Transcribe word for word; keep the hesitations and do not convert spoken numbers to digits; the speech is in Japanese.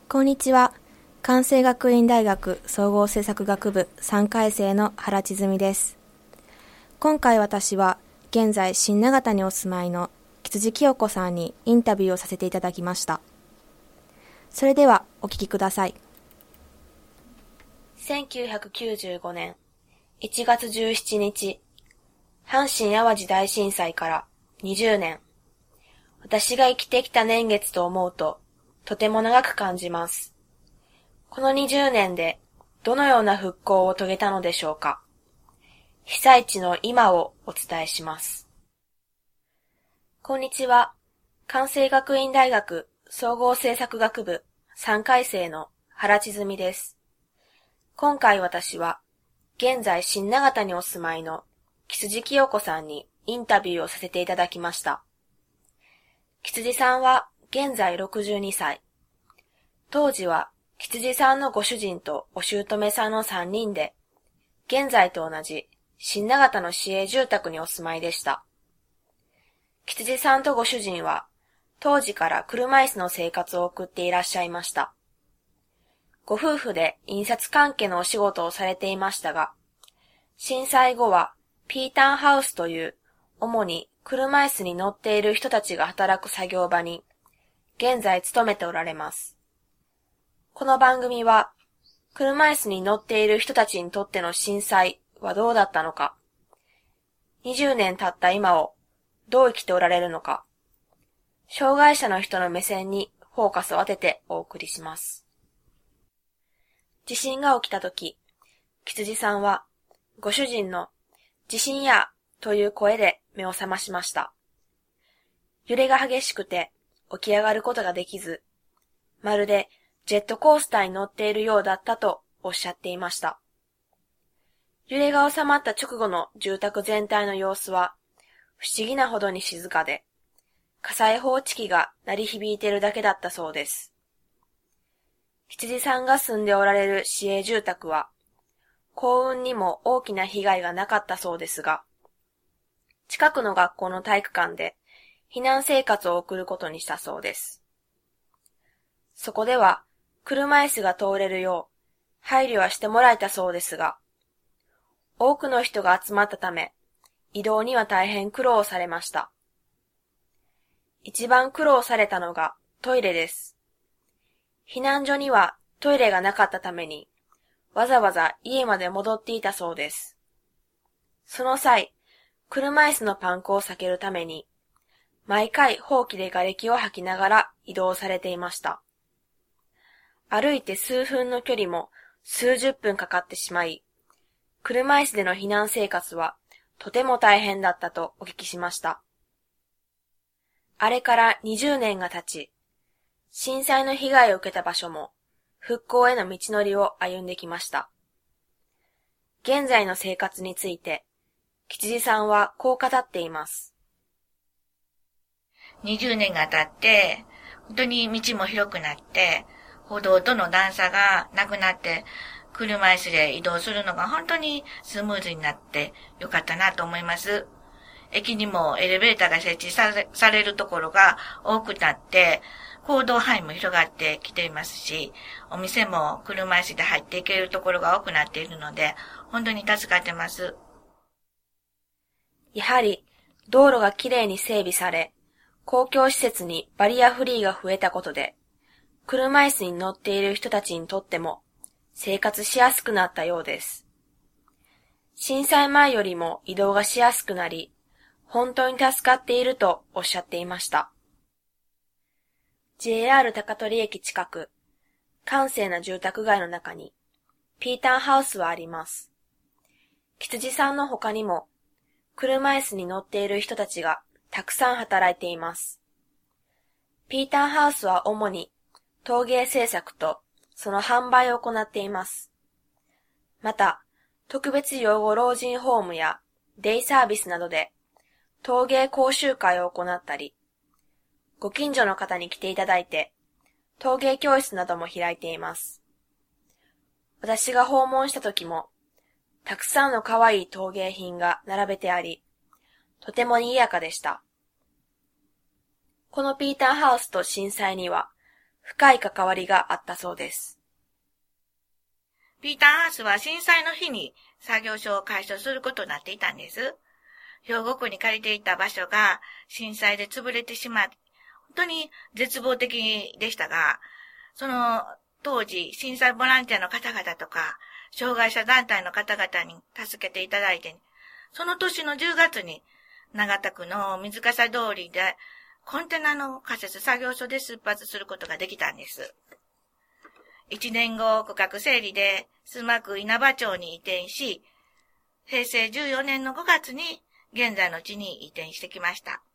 こんにちは。関西学院大学総合政策学部さんかい生の原千純です。今回私は現在新長田にお住まいの木辻清子さんにインタビューをさせていただきました。それではお聞きください。せんきゅうひゃくきゅうじゅうごねんいちがつじゅうしちにち、阪神淡路大震災からにじゅうねん。私が生きてきた年月と思うと、とても長く感じます。このにじゅうねんでどのような復興を遂げたのでしょうか。被災地の今をお伝えします。こんにちは。関西学院大学総合政策学部さんかい生の原千純です。今回私は現在新長田にお住まいの木辻清子さんにインタビューをさせていただきました。木辻さんは現在ろくじゅうにさい。当時は木辻さんのご主人とお姑さんのさんにんで、現在と同じ新長田の市営住宅にお住まいでした。木辻さんとご主人は当時から車椅子の生活を送っていらっしゃいました。ご夫婦で印刷関係のお仕事をされていましたが、震災後はピータンハウスという主に車椅子に乗っている人たちが働く作業場に現在勤めておられます。この番組は車椅子に乗っている人たちにとっての震災はどうだったのか、にじゅうねん経った今をどう生きておられるのか、障害者の人の目線にフォーカスを当ててお送りします。地震が起きたとき、木辻さんはご主人の地震やという声で目を覚ましました。揺れが激しくて起き上がることができず、まるでジェットコースターに乗っているようだったとおっしゃっていました。揺れが収まった直後の住宅全体の様子は不思議なほどに静かで、火災報知器が鳴り響いているだけだったそうです。木辻さんが住んでおられる市営住宅は、幸運にも大きな被害がなかったそうですが、近くの学校の体育館で避難生活を送ることにしたそうです。そこでは車椅子が通れるよう配慮はしてもらえたそうですが、多くの人が集まったため移動には大変苦労されました。一番苦労されたのがトイレです。避難所にはトイレがなかったためにわざわざ家まで戻っていたそうです。その際、車椅子のパンクを避けるために毎回ほうきで瓦礫を吐きながら移動されていました。歩いて数分の距離も数十分かかってしまい、車椅子での避難生活はとても大変だったとお聞きしました。あれからにじゅうねんが経ち、震災の被害を受けた場所も復興への道のりを歩んできました。現在の生活について、木辻さんはこう語っています。 にじゅうねんが経って、本当に道も広くなって、歩道との段差がなくなって、車椅子で移動するのが本当にスムーズになってよかったなと思います。駅にもエレベーターが設置され、されるところが多くなって、行動範囲も広がってきていますし、お店も車椅子で入っていけるところが多くなっているので、本当に助かってます。 やはり道路がきれいに整備され、公共施設にバリアフリーが増えたことで、車椅子に乗っている人たちにとっても生活しやすくなったようです。震災前よりも移動がしやすくなり、本当に助かっているとおっしゃっていました。ジェイアール 高取駅近く、閑静な住宅街の中にピータンハウスはあります。木辻さんの他にも車椅子に乗っている人たちがたくさん働いています。ピータンハウスは主に陶芸制作とその販売を行っています。また、特別養護老人ホームやデイサービスなどで陶芸講習会を行ったり、ご近所の方に来ていただいて陶芸教室なども開いています。私が訪問した時も、たくさんの可愛い陶芸品が並べてあり、とても賑やかでした。このピーターハウスと震災には深い関わりがあったそうです。 ピーターハウスは震災の日に作業所を開所することになっていたんです。兵庫区に借りていた場所が震災で潰れてしまい、本当に絶望的でしたが、その当時震災ボランティアの方々とか、障害者団体の方々に助けていただいて、その年のじゅうがつに長田区の水笠通りでコンテナの仮設作業所で出発することができたんです。一年後、区画整理で須磨区稲葉町に移転し、へいせいじゅうよねんのごがつに現在の地に移転してきました。